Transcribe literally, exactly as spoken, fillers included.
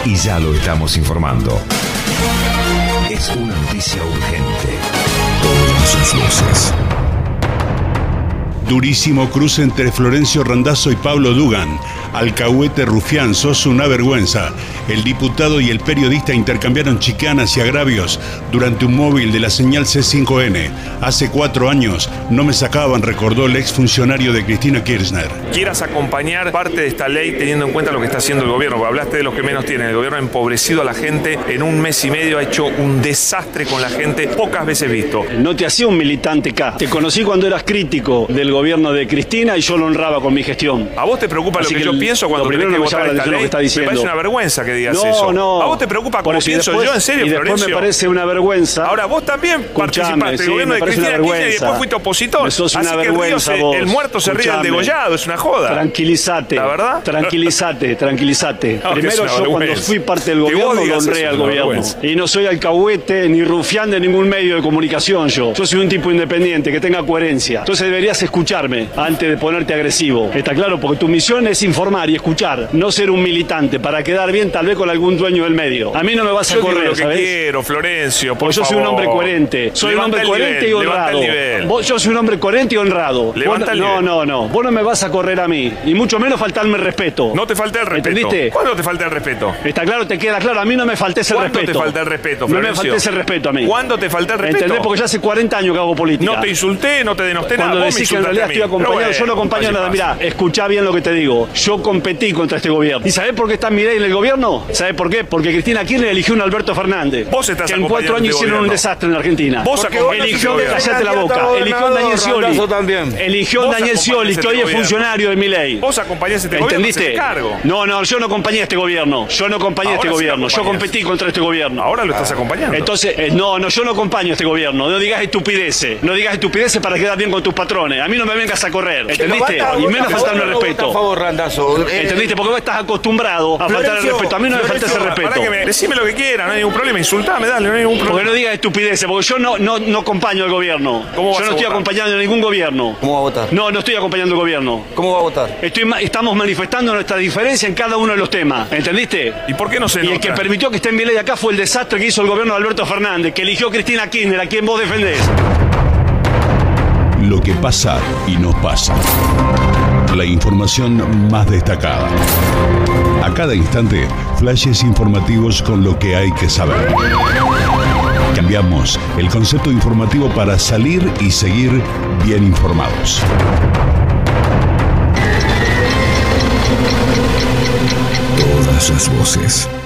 y ya lo estamos informando. Es una noticia urgente. Todas las voces. Durísimo cruce entre Florencio Randazzo y Pablo Dugan. Alcahuete rufián, sos una vergüenza. El diputado y el periodista intercambiaron chicanas y agravios durante un móvil de la señal C cinco N. Hace cuatro años no me sacaban, recordó el exfuncionario de Cristina Kirchner. Quieras acompañar parte de esta ley teniendo en cuenta lo que está haciendo el gobierno. Hablaste de los que menos tienen. El gobierno ha empobrecido a la gente. En un mes y medio ha hecho un desastre con la gente pocas veces visto. No te hacía un militante acá. Te conocí cuando eras crítico del gobierno de Cristina y yo lo honraba con mi gestión. ¿A vos te preocupa Así lo que, que yo pienso cuando tenés que votar esta ley? Que está me parece una vergüenza que digas no, eso. No, ¿A vos te preocupa cómo pienso después, yo? ¿En serio, y después Florencio? Me parece una vergüenza. Ahora, vos también participaste del sí, gobierno de Cristina Kirchner y después fuiste opositor. Sos Así una que vergüenza el, río se, el muerto se ríe del degollado, es una joda. Tranquilízate. ¿La verdad? Tranquilízate, tranquilízate. No, Primero yo cuando fui parte del gobierno lo honré al gobierno. Vergüenza. Y no soy alcahuete ni rufián de ningún medio de comunicación yo. Yo soy un tipo independiente, que tenga coherencia. Entonces deberías escucharme antes de ponerte agresivo. ¿Está claro? Porque tu misión es informar y escuchar, no ser un militante para quedar bien tal vez con algún dueño del medio. A mí no me vas a yo correr, lo que ¿sabes? quiero, Florencio, por Porque yo favor. soy un hombre coherente. Soy levanta un hombre coherente nivel, y honrado. Vos, yo soy un hombre coherente y honrado. Levanta Vos, el no, nivel. no, no. Vos no me vas a correr a mí. Y mucho menos faltarme el respeto. No te falta el respeto. ¿Entendiste? ¿Cuándo te falta el respeto? Está claro, te queda claro. A mí no me faltes el ¿Cuándo respeto. te falta el respeto, No Florencio? me faltes el respeto a mí. ¿Cuándo te falta el respeto? ¿Entendés? Porque ya hace cuarenta años que hago política. No te insulté, no te denosté Cuando nada. Vos decís me que en realidad insultaste estoy a mí. acompañado, Pero yo no bueno, acompaño nada. Mirá, escuchá bien lo que te digo. Yo competí contra este gobierno. ¿Y sabés por qué está Milei en el gobierno? ¿Sabés por qué? Porque Cristina Kirchner eligió a un Alberto Fernández. Vos estás que en cuatro años este hicieron gobierno. un desastre en la Argentina. Vos eligió, callate la boca. Eligió a Daniel Scioli. Eligió a Daniel Scioli, que hoy es funcionario de Milei. Vos acompañás este ¿Entendiste? gobierno, cargo. No, no, yo no acompañé a este gobierno. Yo no acompañé a este Ahora sí gobierno. Yo competí contra este gobierno. Ahora lo estás acompañando. Entonces, eh, no, no, yo no acompaño a este gobierno. No digas estupideces. No digas estupideces para quedar bien con tus patrones. A mí no me vengas a correr. ¿Entendiste? Y menos faltarme el respeto. Por favor, Randazzo. ¿Entendiste? Porque vos estás acostumbrado a faltar el respeto. A mí no me falta ese respeto. Me, decime lo que quieras, no hay ningún problema. Insultame, dale, no hay ningún problema. Porque no digas estupideces, porque yo no, no, no acompaño al gobierno. ¿Cómo vas yo no a estoy votar? acompañando a ningún gobierno. ¿Cómo va a votar? No, no estoy acompañando al gobierno. ¿Cómo va a votar? Estoy, estamos manifestando nuestra diferencia en cada uno de los temas. ¿Entendiste? ¿Y por qué no se nota? Y el que permitió que esté en Milei acá fue el desastre que hizo el gobierno de Alberto Fernández, que eligió a Cristina Kirchner, a quien vos defendés. Lo que pasa y no pasa. La información más destacada. A cada instante, flashes informativos con lo que hay que saber. Cambiamos el concepto informativo para salir y seguir bien informados. Todas las voces.